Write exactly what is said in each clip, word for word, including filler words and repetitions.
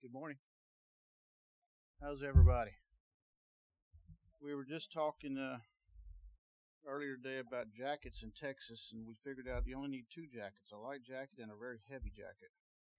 Good morning. How's everybody? We were just talking uh, earlier today about jackets in Texas, and we figured out you only need two jackets, a light jacket and a very heavy jacket.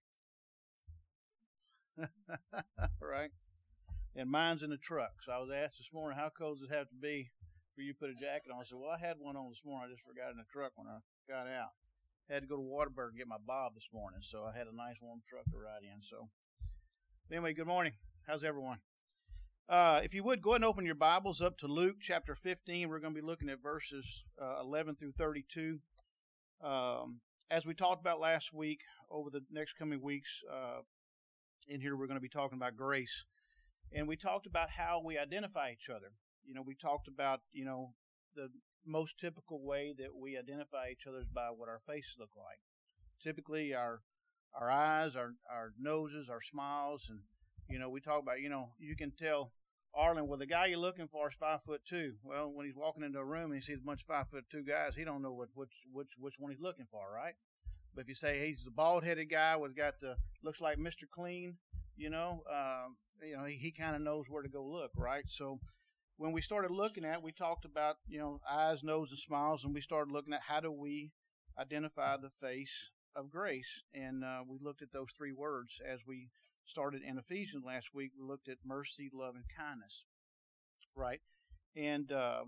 Right? And mine's in the truck. So I was asked this morning, how cold does it have to be for you to put a jacket on? I said, well, I had one on this morning. I just forgot it in the truck when I got out. Had to go to Whataburger and get my Bob this morning, so I had a nice warm truck to ride in. So anyway, good morning. How's everyone? Uh, if you would, go ahead and open your Bibles up to Luke chapter fifteen. We're going to be looking at verses uh, eleven through thirty-two. Um, as we talked about last week, over the next coming weeks, uh, in here we're going to be talking about grace. And we talked about how we identify each other. You know, we talked about, you know, the most typical way that we identify each other is by what our faces look like. Typically, our our eyes, our, our noses, our smiles, and, you know, we talk about, you know, you can tell Arlen, well, the guy you're looking for is five foot two. Well, when he's walking into a room and he sees a bunch of five foot two guys, he don't know what which which which one he's looking for, right? But if you say he's the bald headed guy with got the looks like Mister Clean, you know, um, you know, he, he kind of knows where to go look, right? So when we started looking at, we talked about, you know, eyes, nose, and smiles, and we started looking at how do we identify the face of grace, and uh, we looked at those three words as we started in Ephesians last week. We looked at mercy, love, and kindness, right? And uh,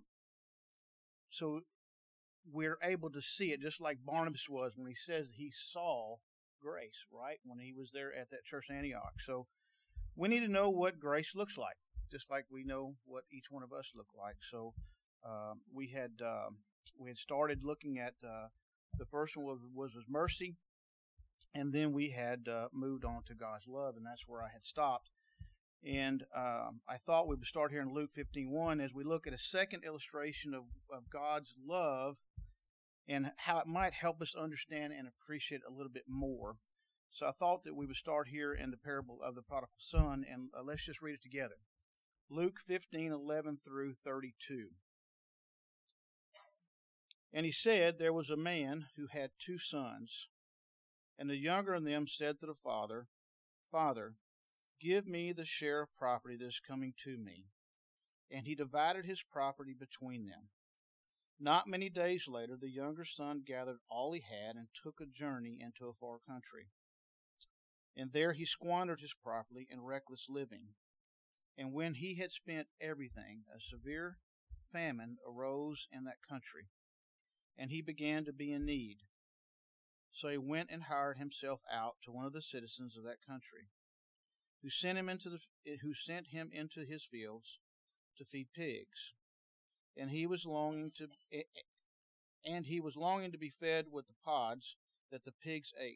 so we're able to see it just like Barnabas was when he says he saw grace, right? When he was there at that church in Antioch. So we need to know what grace looks like, just like we know what each one of us look like. So uh, we had uh, we had started looking at uh, the first one was, was was mercy, and then we had uh, moved on to God's love, and that's where I had stopped. And um, I thought we would start here in Luke fifteen one as we look at a second illustration of, of God's love and how it might help us understand and appreciate a little bit more. So I thought that we would start here in the parable of the prodigal son, and uh, let's just read it together. Luke fifteen eleven through thirty-two. And he said, there was a man who had two sons, and the younger of them said to the father, Father, give me the share of property that is coming to me. And he divided his property between them. Not many days later, the younger son gathered all he had and took a journey into a far country. And there he squandered his property in reckless living. And when he had spent everything, a severe famine arose in that country, and he began to be in need. So he went and hired himself out to one of the citizens of that country, who sent him into the who sent him into his fields to feed pigs. And he was longing to and he was longing to be fed with the pods that the pigs ate.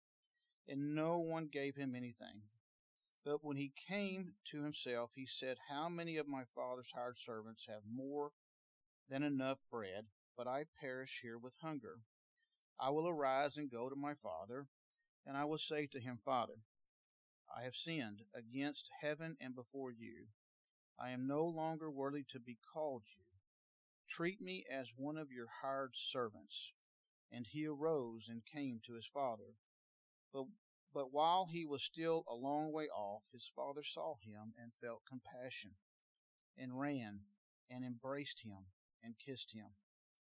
And no one gave him anything. But when he came to himself, he said, How many of my father's hired servants have more than enough bread, but I perish here with hunger? I will arise and go to my father, and I will say to him, Father, I have sinned against heaven and before you. I am no longer worthy to be called you. Treat me as one of your hired servants. And he arose and came to his father. But But while he was still a long way off, his father saw him and felt compassion, and ran and embraced him and kissed him.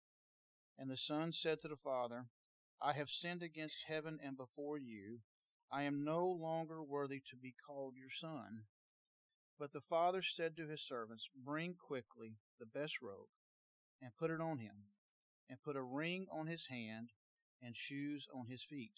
And the son said to the father, I have sinned against heaven and before you. I am no longer worthy to be called your son. But the father said to his servants, Bring quickly the best robe, and put it on him, and put a ring on his hand, and shoes on his feet.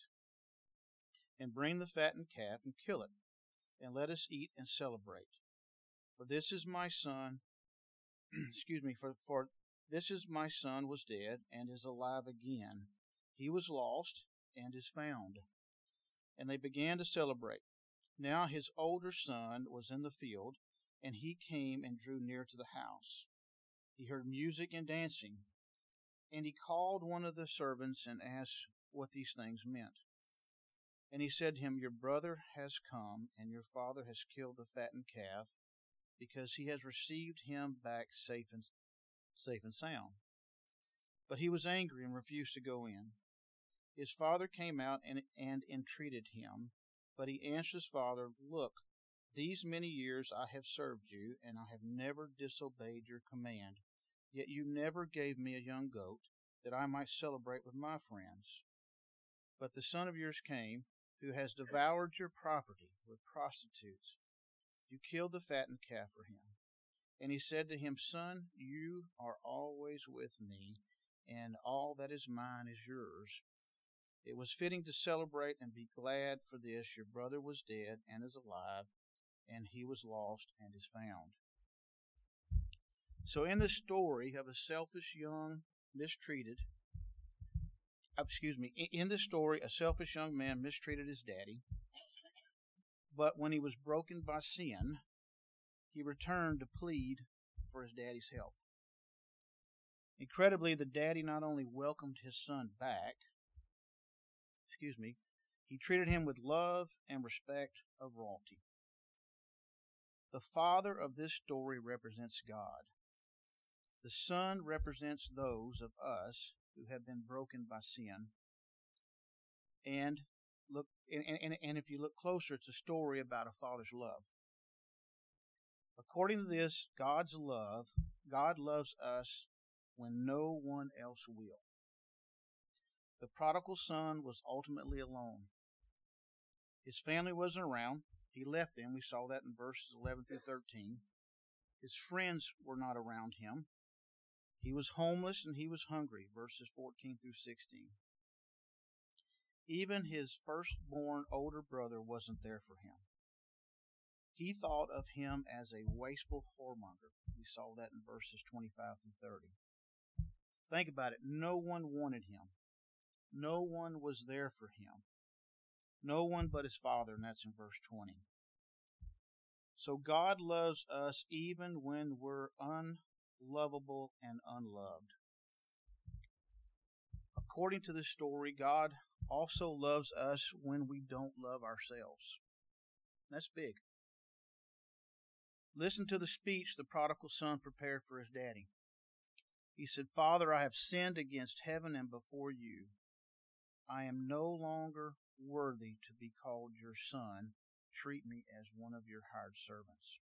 And bring the fattened calf, and kill it, and let us eat and celebrate. For this is my son, excuse me, for, for this is my son was dead, and is alive again. He was lost, and is found. And they began to celebrate. Now his older son was in the field, and he came and drew near to the house. He heard music and dancing, and he called one of the servants and asked what these things meant. And he said to him, Your brother has come, and your father has killed the fattened calf, because he has received him back safe and safe and sound. But he was angry and refused to go in. His father came out and, and entreated him, but he answered his father, Look, These many years I have served you, and I have never disobeyed your command. Yet you never gave me a young goat, that I might celebrate with my friends. But the son of yours came, who has devoured your property with prostitutes. You killed the fattened calf for him. And he said to him, Son, you are always with me, and all that is mine is yours. It was fitting to celebrate and be glad, for this your brother was dead and is alive, and he was lost and is found. So in the story of a selfish young mistreated, excuse me, in this story, a selfish young man mistreated his daddy, but when he was broken by sin, he returned to plead for his daddy's help. Incredibly, the daddy not only welcomed his son back, excuse me, he treated him with love and respect of royalty. The father of this story represents God. The son represents those of us who have been broken by sin. And look, and, and, and if you look closer, it's a story about a father's love. According to this, God's love, God loves us when no one else will. The prodigal son was ultimately alone. His family wasn't around. He left them. We saw that in verses eleven through thirteen. His friends were not around him. He was homeless and he was hungry, verses fourteen through sixteen. Even his firstborn older brother wasn't there for him. He thought of him as a wasteful whoremonger. We saw that in verses twenty-five through thirty. Think about it. No one wanted him. No one was there for him. No one but his father, and that's in verse twenty. So God loves us even when we're unlovable and unloved. According to this story, God also loves us when we don't love ourselves. That's big. Listen to the speech the prodigal son prepared for his daddy. He said, Father, I have sinned against heaven and before you. I am no longer worthy to be called your son. Treat me as one of your hired servants.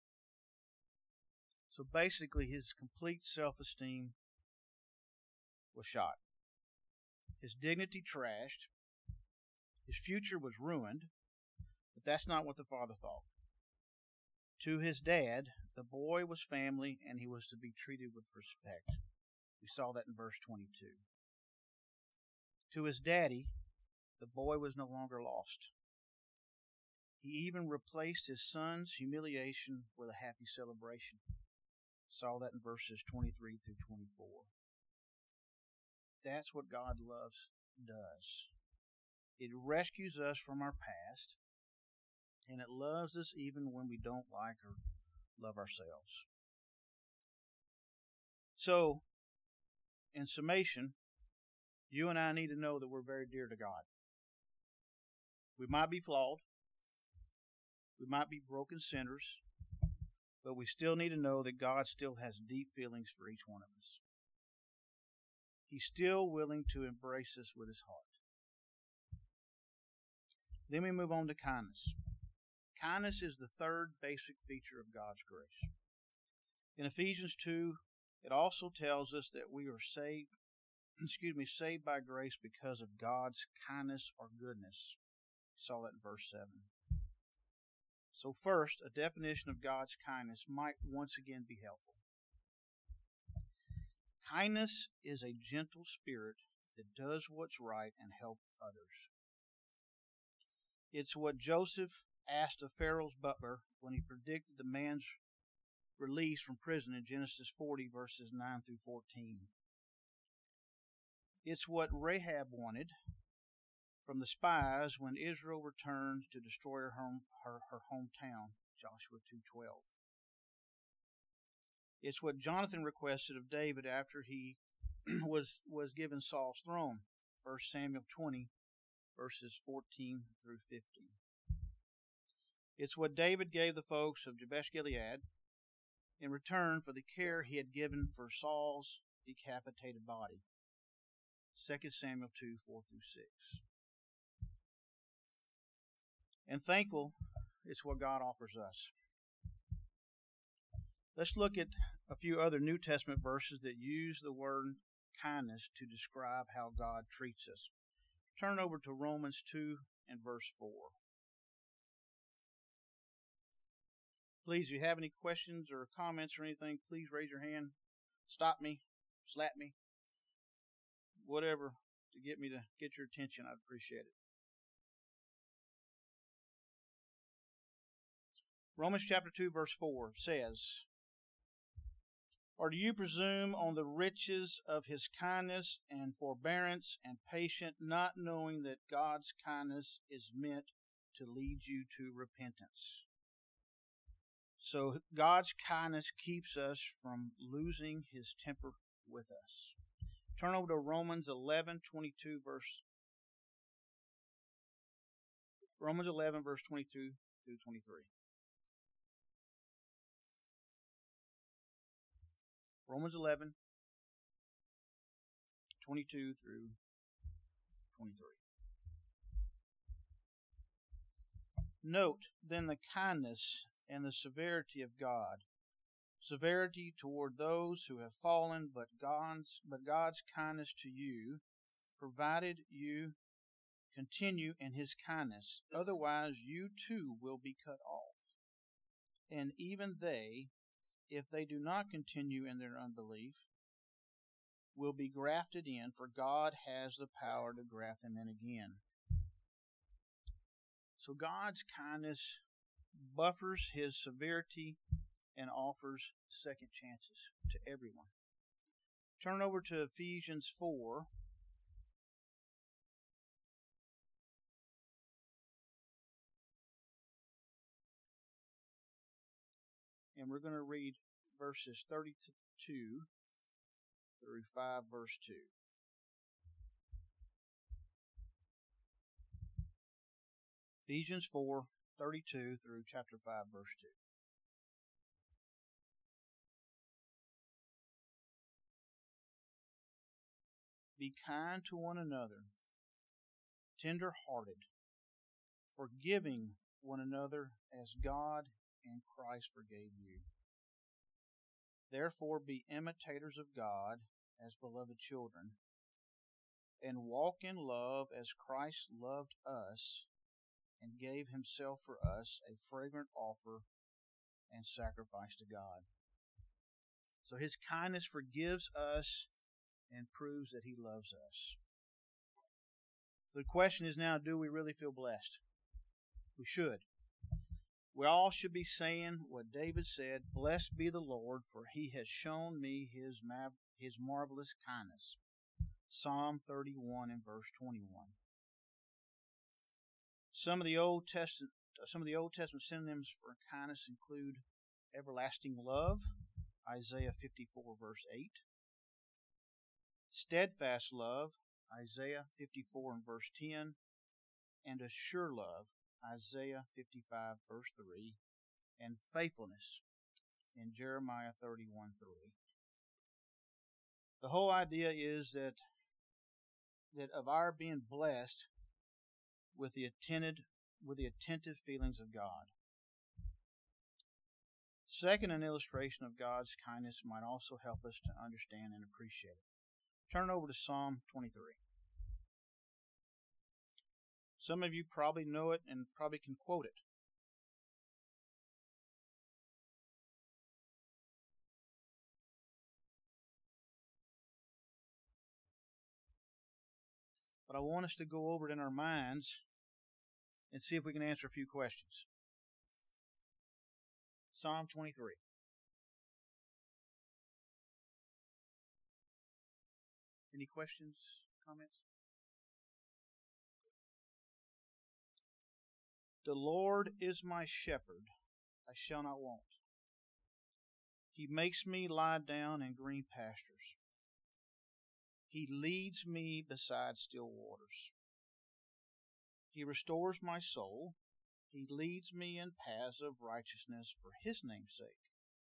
So basically, his complete self-esteem was shot. His dignity trashed. His future was ruined. But that's not what the father thought. To his dad, the boy was family, and he was to be treated with respect. We saw that in verse twenty-two. To his daddy, the boy was no longer lost. He even replaced his son's humiliation with a happy celebration. Saw that in verses twenty-three through twenty-four. That's what God loves does. It rescues us from our past, and it loves us even when we don't like or love ourselves. So, in summation, you and I need to know that we're very dear to God. We might be flawed. We might be broken sinners. But we still need to know that God still has deep feelings for each one of us. He's still willing to embrace us with his heart. Then we move on to kindness. Kindness is the third basic feature of God's grace. In Ephesians two, it also tells us that we are saved, excuse me, saved by grace because of God's kindness or goodness. We saw that in verse seven. So first, a definition of God's kindness might once again be helpful. Kindness is a gentle spirit that does what's right and helps others. It's what Joseph asked of Pharaoh's butler when he predicted the man's release from prison in Genesis forty, verses nine through fourteen. It's what Rahab wanted from the spies when Israel returned to destroy her home, her, her hometown, Joshua two twelve. It's what Jonathan requested of David after he was, was given Saul's throne, First Samuel twenty, verses fourteen through fifteen. It's what David gave the folks of Jabesh Gilead in return for the care he had given for Saul's decapitated body, Second Samuel two, four through six. And thankful it's what God offers us. Let's look at a few other New Testament verses that use the word kindness to describe how God treats us. Turn over to Romans two and verse four. Please, if you have any questions or comments or anything, please raise your hand. Stop me, slap me, whatever to get me to get your attention. I'd appreciate it. Romans chapter two verse four says, "Or do you presume on the riches of his kindness and forbearance and patience, not knowing that God's kindness is meant to lead you to repentance?" So God's kindness keeps us from losing his temper with us. Turn over to Romans eleven twenty-two verse Romans eleven verse twenty-two through twenty-three. Romans eleven twenty-two through twenty-three. Note then the kindness and the severity of God. Severity toward those who have fallen, but God's, but God's kindness to you, provided you continue in his kindness. Otherwise you too will be cut off. And even they, if they do not continue in their unbelief, will be grafted in, for God has the power to graft them in again. So God's kindness buffers his severity and offers second chances to everyone. Turn over to Ephesians four. And we're going to read verses thirty-two through five verse two. Ephesians four, thirty-two through chapter five, verse two. Be kind to one another, tender-hearted, forgiving one another as God and Christ forgave you. Therefore be imitators of God as beloved children, and walk in love as Christ loved us and gave himself for us a fragrant offer and sacrifice to God. So his kindness forgives us and proves that he loves us. So the question is now, do we really feel blessed? We should. We all should be saying what David said, "Blessed be the Lord, for he has shown me his, ma- his marvelous kindness." Psalm thirty-one and verse twenty-one. Some of the Old Testament some of the Old Testament synonyms for kindness include everlasting love, Isaiah fifty-four verse eight, steadfast love, Isaiah fifty-four and verse ten, and a sure love, Isaiah fifty-five verse three, and faithfulness in Jeremiah thirty-one three. The whole idea is that that of our being blessed with the attentive with the attentive feelings of God. Second, an illustration of God's kindness might also help us to understand and appreciate it. Turn over to Psalm twenty-three. Some of you probably know it and probably can quote it. But I want us to go over it in our minds and see if we can answer a few questions. Psalm twenty-three. Any questions, comments? The Lord is my shepherd, I shall not want. He makes me lie down in green pastures. He leads me beside still waters. He restores my soul. He leads me in paths of righteousness for his name's sake.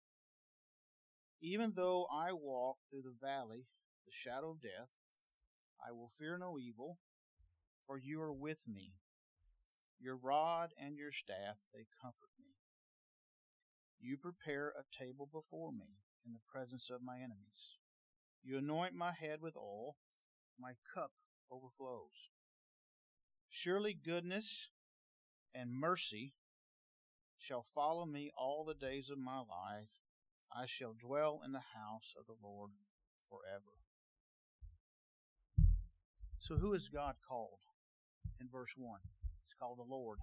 Even though I walk through the valley, the shadow of death, I will fear no evil, for you are with me. Your rod and your staff, they comfort me. You prepare a table before me in the presence of my enemies. You anoint my head with oil, my cup overflows. Surely goodness and mercy shall follow me all the days of my life. I shall dwell in the house of the Lord forever. So who is God called in verse one? It's called the Lord.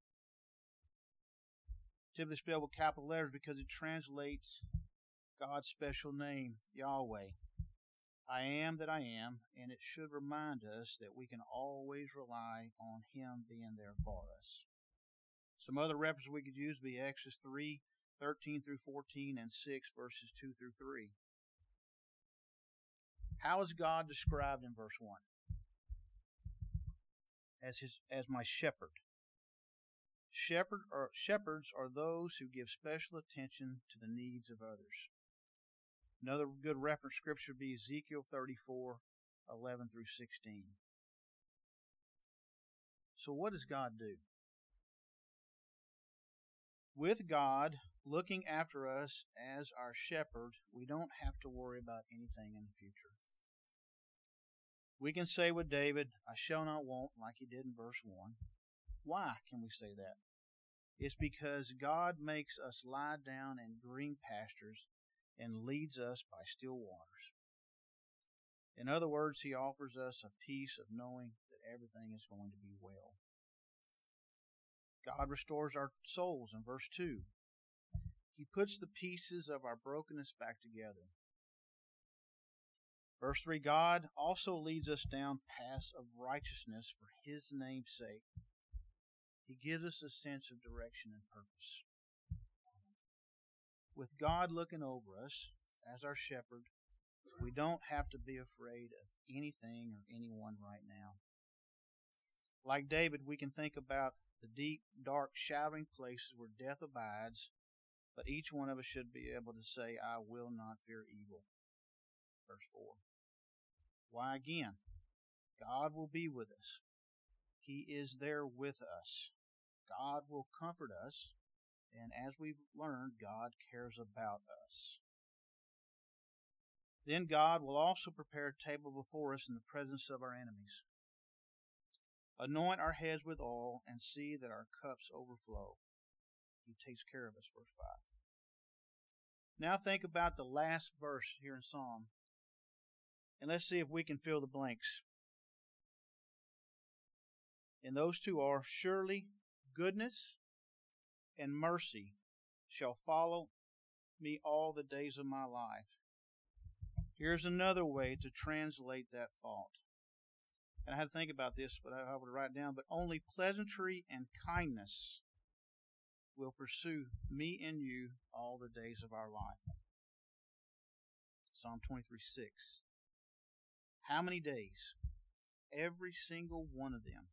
Typically spelled with capital letters because it translates God's special name, Yahweh. I am that I am, and it should remind us that we can always rely on Him being there for us. Some other references we could use would be Exodus three, thirteen through fourteen, and six, verses two through three. How is God described in verse one? As his, as my shepherd. Shepherd or shepherds are those who give special attention to the needs of others. Another good reference scripture would be Ezekiel thirty-four, eleven through sixteen. So what does God do? With God looking after us as our shepherd, we don't have to worry about anything in the future. We can say with David, I shall not want, like he did in verse one. Why can we say that? It's because God makes us lie down in green pastures and leads us by still waters. In other words, He offers us a peace of knowing that everything is going to be well. God restores our souls in verse two. He puts the pieces of our brokenness back together. Verse three, God also leads us down paths of righteousness for His name's sake. He gives us a sense of direction and purpose. With God looking over us as our shepherd, we don't have to be afraid of anything or anyone right now. Like David, we can think about the deep, dark, shadowing places where death abides, but each one of us should be able to say, I will not fear evil. Verse four. Why again? God will be with us. He is there with us. God will comfort us, and as we've learned, God cares about us. Then God will also prepare a table before us in the presence of our enemies. Anoint our heads with oil and see that our cups overflow. He takes care of us, verse five. Now think about the last verse here in Psalm, and let's see if we can fill the blanks. And those two are, surely goodness and mercy shall follow me all the days of my life. Here's another way to translate that thought. And I had to think about this, but I would write it down. But only pleasantry and kindness will pursue me and you all the days of our life. Psalm twenty-three, six. How many days? Every single one of them.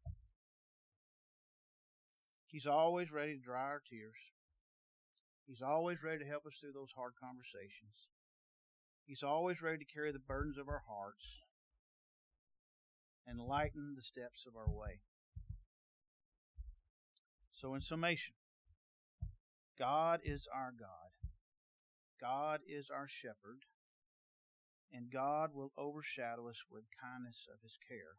He's always ready to dry our tears. He's always ready to help us through those hard conversations. He's always ready to carry the burdens of our hearts and lighten the steps of our way. So in summation, God is our God. God is our shepherd. And God will overshadow us with kindness of His care.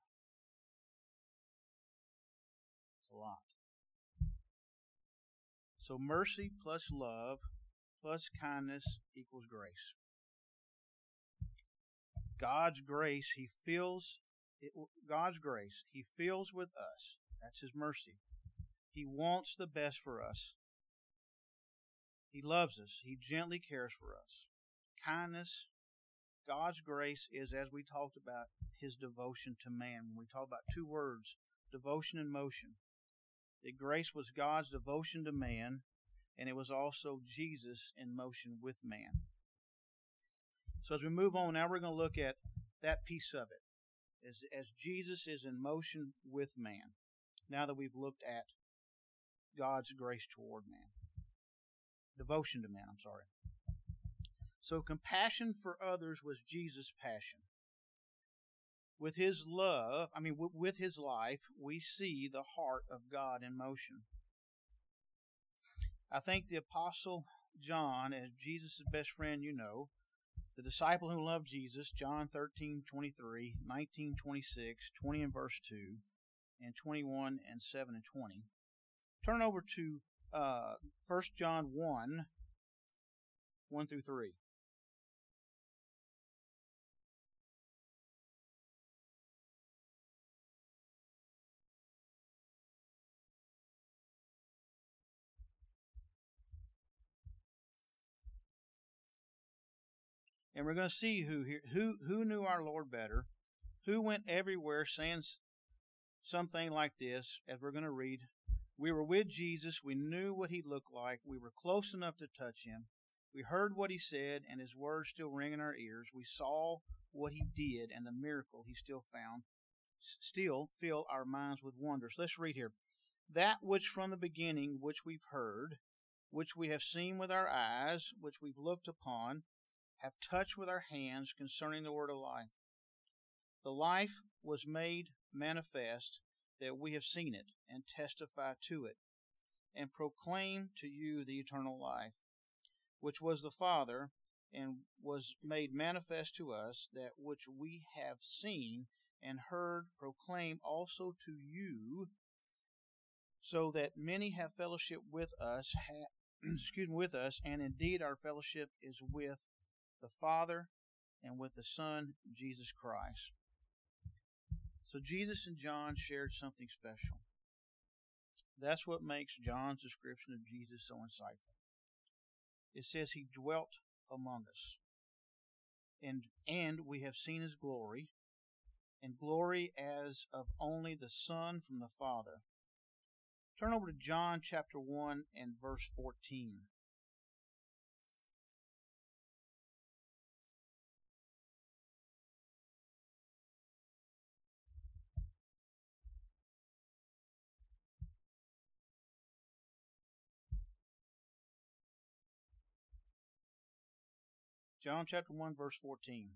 It's a lot. So mercy plus love plus kindness equals grace. God's grace, He fills, it, God's grace, He fills with us. That's His mercy. He wants the best for us. He loves us. He gently cares for us. Kindness, God's grace is, as we talked about, His devotion to man. When we talk about two words, devotion and motion. That grace was God's devotion to man, and it was also Jesus in motion with man. So as we move on, now we're going to look at that piece of it, as, as Jesus is in motion with man, now that we've looked at God's grace toward man. Devotion to man, I'm sorry. So compassion for others was Jesus' passion. With his love, I mean, w- with his life, we see the heart of God in motion. I think the Apostle John, as Jesus' best friend, you know, the disciple who loved Jesus, John thirteen twenty-three, nineteen twenty-six, twenty and verse two, and twenty-one and seven and twenty. Turn over to uh, First John one, one through three. And we're going to see who here, who who knew our Lord better, who went everywhere saying something like this, as we're going to read. We were with Jesus. We knew what he looked like. We were close enough to touch him. We heard what he said, and his words still ring in our ears. We saw what he did and the miracle he still found, still fill our minds with wonders. Let's read here. That which from the beginning, which we've heard, which we have seen with our eyes, which we've looked upon, have touched with our hands concerning the word of life. The life was made manifest, that we have seen it, and testify to it, and proclaim to you the eternal life, which was the Father, and was made manifest to us, that which we have seen and heard proclaim also to you, so that many have fellowship with us, ha, excuse me, with us, and indeed our fellowship is with the Father and with the Son, Jesus Christ. So Jesus and John shared something special. That's what makes John's description of Jesus so insightful. It says he dwelt among us, and and we have seen his glory, and glory as of only the Son from the Father. Turn over to John chapter one and verse fourteen. John chapter one, verse fourteen.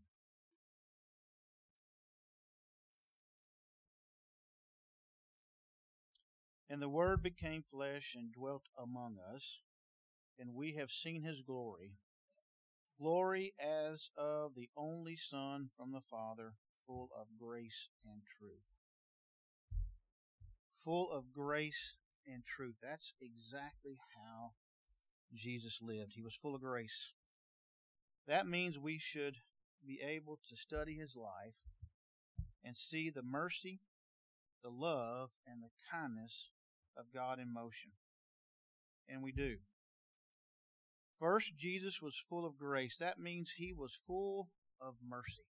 And the Word became flesh and dwelt among us, and we have seen his glory, glory as of the only Son from the Father, full of grace and truth. Full of grace and truth. That's exactly how Jesus lived. He was full of grace. That means we should be able to study his life and see the mercy, the love, and the kindness of God in motion. And we do. First, Jesus was full of grace. That means he was full of mercy.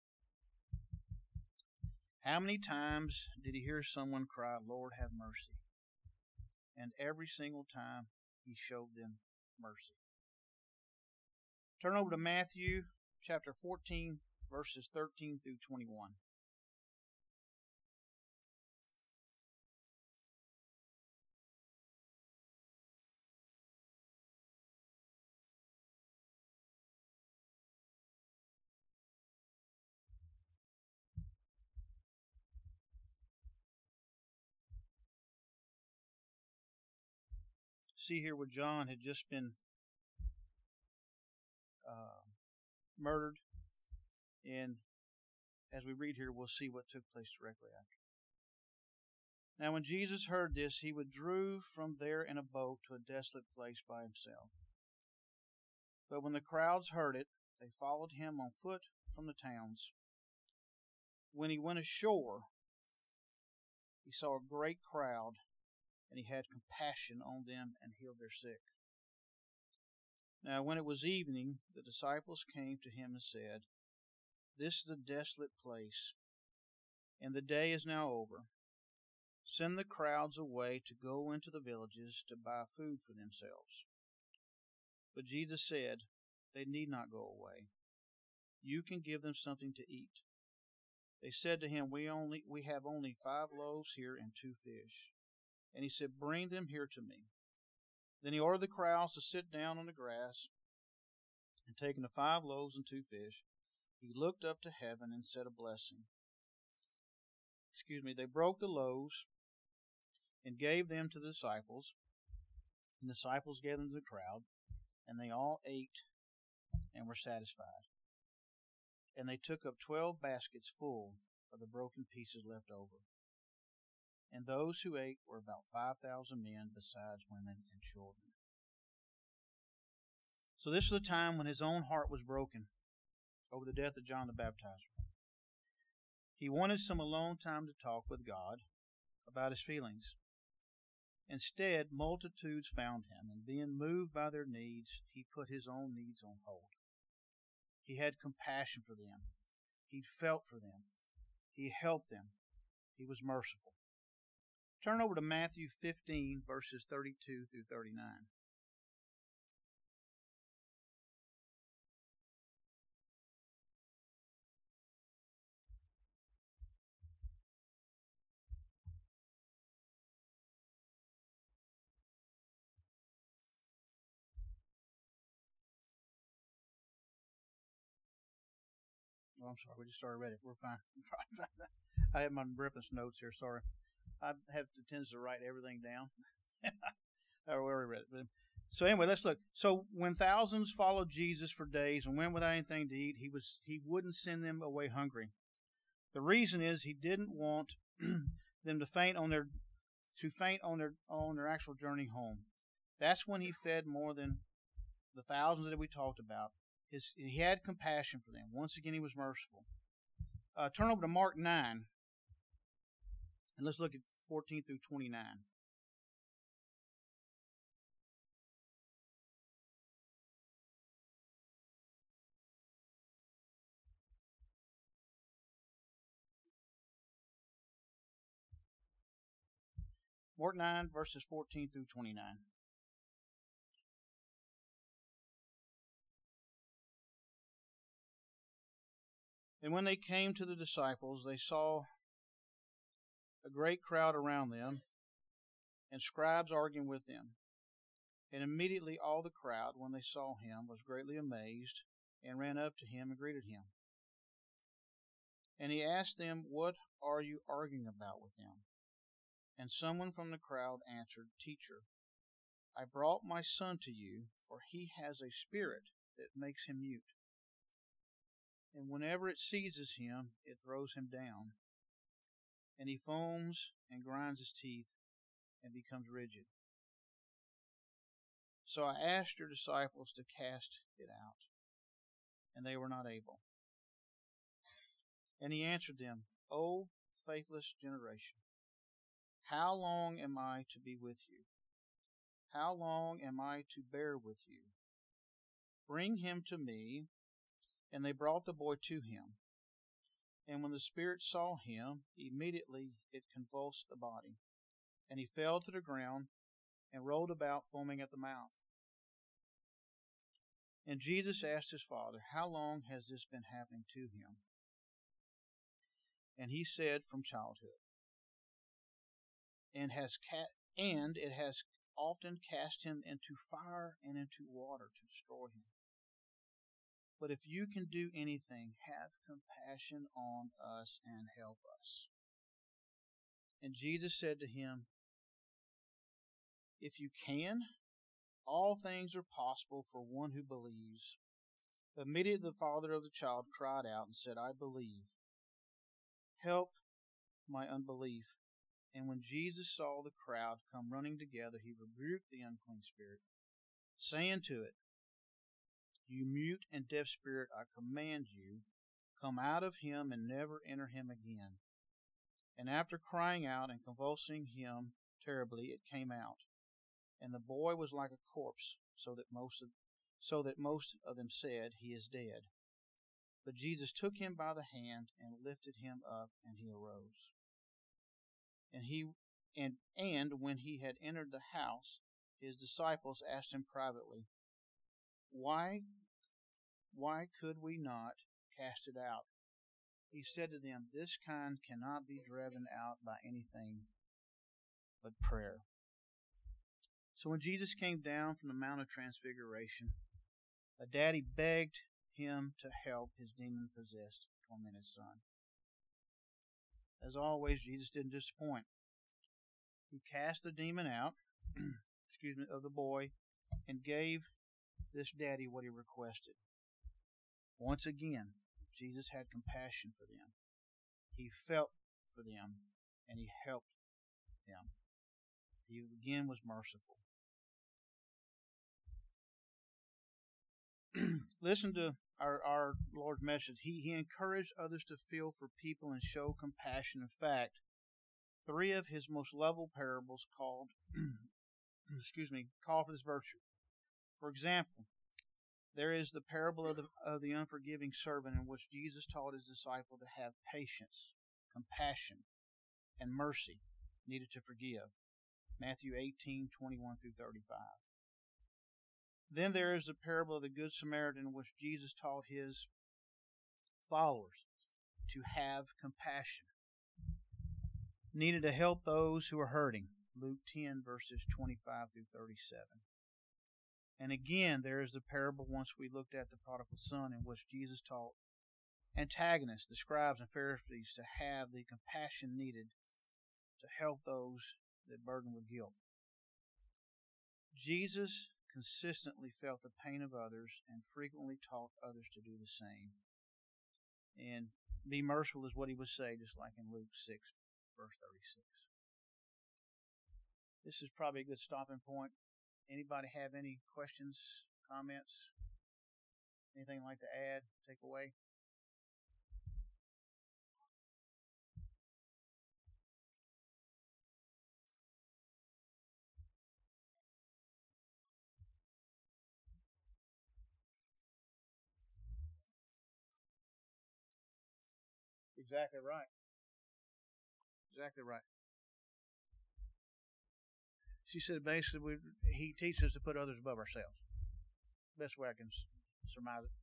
How many times did he hear someone cry, Lord, have mercy? And every single time he showed them mercy. Turn over to Matthew chapter fourteen, verses thirteen through twenty-one. See here where John had just been uh, murdered, and as we read here, we'll see what took place directly after. Now when Jesus heard this, he withdrew from there in a boat to a desolate place by himself. But when the crowds heard it, they followed him on foot from the towns. When he went ashore, he saw a great crowd, and he had compassion on them and healed their sick. Now when it was evening, the disciples came to him and said, This is a desolate place, and the day is now over. Send the crowds away to go into the villages to buy food for themselves. But Jesus said, They need not go away. You can give them something to eat. They said to him, We only we have only five loaves here and two fish. And he said, Bring them here to me. Then he ordered the crowds to sit down on the grass, and taking the five loaves and two fish, he looked up to heaven and said a blessing. excuse me, they broke the loaves and gave them to the disciples. And the disciples gave them to the crowd, and they all ate and were satisfied. And they took up twelve baskets full of the broken pieces left over. And those who ate were about five thousand men, besides women and children. So this was a time when his own heart was broken over the death of John the Baptizer. He wanted some alone time to talk with God about his feelings. Instead, multitudes found him, and being moved by their needs, he put his own needs on hold. He had compassion for them. He felt for them. He helped them. He was merciful. Turn over to Matthew fifteen, verses thirty-two through thirty-nine. Oh, I'm sorry. We just started reading it. We're fine. I have my reference notes here. Sorry. I have the tendency to write everything down. I already read it. So anyway, let's look. So when thousands followed Jesus for days and went without anything to eat, he was he wouldn't send them away hungry. The reason is he didn't want them to faint on their to faint on their on their actual journey home. That's when he fed more than the thousands that we talked about. His, he had compassion for them. Once again, he was merciful. Uh, turn over to Mark nine, and let's look at fourteen through twenty-nine. Mark nine, verses fourteen through twenty-nine. And when they came to the disciples, they saw a great crowd around them, and scribes arguing with them. And immediately all the crowd, when they saw him, was greatly amazed, and ran up to him and greeted him. And he asked them, "What are you arguing about with him?" And someone from the crowd answered, "Teacher, I brought my son to you, for he has a spirit that makes him mute. And whenever it seizes him, it throws him down, and he foams and grinds his teeth and becomes rigid. So I asked your disciples to cast it out, and they were not able." And he answered them, "O faithless generation, how long am I to be with you? How long am I to bear with you? Bring him to me." And they brought the boy to him. And when the spirit saw him, immediately it convulsed the body, and he fell to the ground and rolled about, foaming at the mouth. And Jesus asked his father, "How long has this been happening to him?" And he said, "From childhood. And has ca- and it has often cast him into fire and into water to destroy him. But if you can do anything, have compassion on us and help us." And Jesus said to him, "If you can, all things are possible for one who believes." Immediately the father of the child cried out and said, "I believe. Help my unbelief." And when Jesus saw the crowd come running together, he rebuked the unclean spirit, saying to it, "You mute and deaf spirit, I command you, come out of him and never enter him again." And after crying out and convulsing him terribly, it came out. And the boy was like a corpse, so that most of, so that most of them said, "He is dead." But Jesus took him by the hand and lifted him up, and he arose. And he and and when he had entered the house, his disciples asked him privately, Why why could we not cast it out? He said to them, "This kind cannot be driven out by anything but prayer." So when Jesus came down from the Mount of Transfiguration, a daddy begged him to help his demon-possessed, tormented son. As always, Jesus didn't disappoint. He cast the demon out, excuse me, of the boy, and gave this daddy what he requested. Once again, Jesus had compassion for them. He felt for them, and he helped them. He again was merciful. Listen to our, our Lord's message. He, he encouraged others to feel for people and show compassion. In fact, three of his most lovable parables called, excuse me, call for this virtue. For example, there is the parable of the, of the unforgiving servant, in which Jesus taught his disciple to have patience, compassion, and mercy needed to forgive. Matthew eighteen, twenty-one through thirty-five. Then there is the parable of the Good Samaritan, in which Jesus taught his followers to have compassion, needed to help those who are hurting. Luke ten, verses twenty-five through thirty-seven. And again, there is the parable once we looked at the prodigal son, in which Jesus taught antagonists, the scribes and Pharisees, to have the compassion needed to help those that burden with guilt. Jesus consistently felt the pain of others and frequently taught others to do the same. And be merciful is what he would say, just like in Luke six, verse thirty-six. This is probably a good stopping point. Anybody have any questions, comments, anything like to add, take away? Exactly right. Exactly right. She said basically we, he teaches us to put others above ourselves. Best way I can surmise it.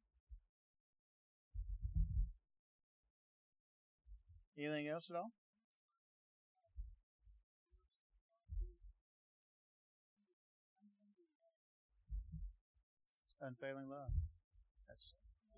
Anything else at all? Unfailing love. That's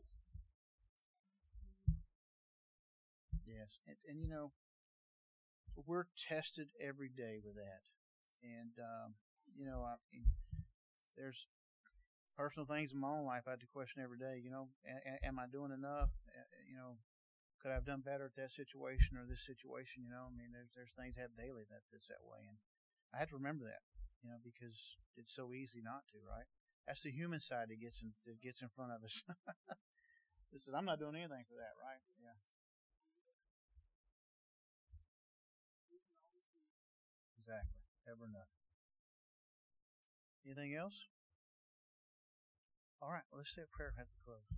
yes, and, and you know we're tested every day with that, and um, you know I mean, there's personal things in my own life I have to question every day. You know, a, am I doing enough? You know, could I have done better at that situation or this situation? You know, I mean, there's there's things I have daily that that's that way, and I have to remember that. You know, because it's so easy not to, right? That's the human side that gets in that gets in front of us. This is I'm not doing anything for that, right? Yeah, exactly. Ever enough. Anything else? All right. Well, let's say a prayer. Have to close.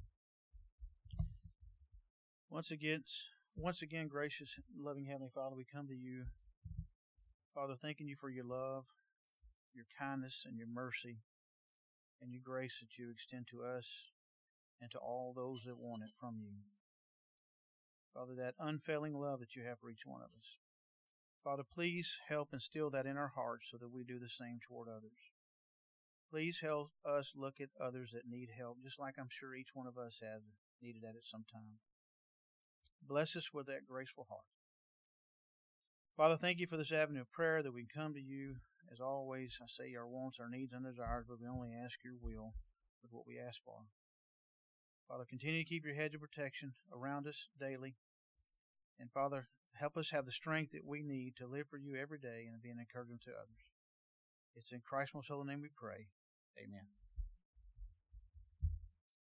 Once again, once again, gracious, loving Heavenly Father, we come to you, Father, thanking you for your love, your kindness, and your mercy, and your grace that you extend to us and to all those that want it from you. Father, that unfailing love that you have for each one of us. Father, please help instill that in our hearts so that we do the same toward others. Please help us look at others that need help, just like I'm sure each one of us has needed that at some time. Bless us with that graceful heart. Father, thank you for this avenue of prayer that we can come to you. As always, I say our wants, our needs, and desires, but we only ask your will with what we ask for. Father, continue to keep your hedge of protection around us daily. And Father, help us have the strength that we need to live for you every day and be an encouragement to others. It's in Christ's most holy name we pray. Amen.